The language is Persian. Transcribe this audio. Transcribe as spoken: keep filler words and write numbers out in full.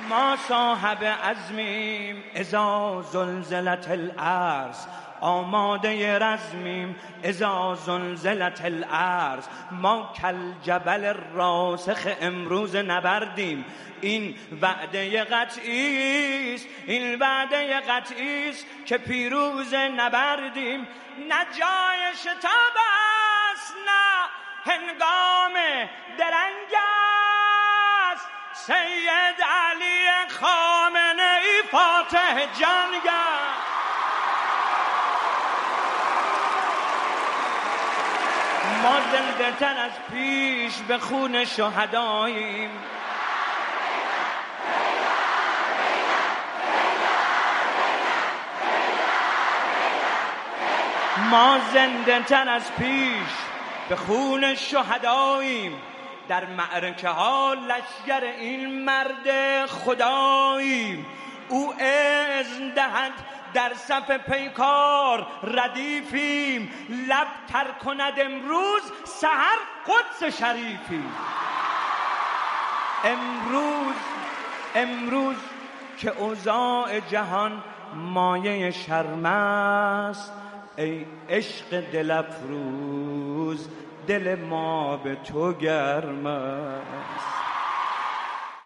ما صاحب عزمیم اذا زلزلت الارض، آماده رزمیم اذا زلزلت الارض. ما کل جبل راسخ امروز نبردیم، این وعده قطعیست، این وعده قطعیست که پیروز نبردیم. نه جای شتاب است نه هنگام درنگ است، سید علی خامنه ای فاتح جنگ است. ما زنده تر از پیش به خون شهداییم، ما زنده تر از پیش به خون شهداییم. در معرکه ها لشگر این مرد خداییم. او اذن دهد در صف پیکار ردیفیم، لب تر کند امروز سحر قدس شریفیم. امروز امروز که اوضاع جهان مایه شرم است، ای عشق دل افروز دل ما به تو گرم است.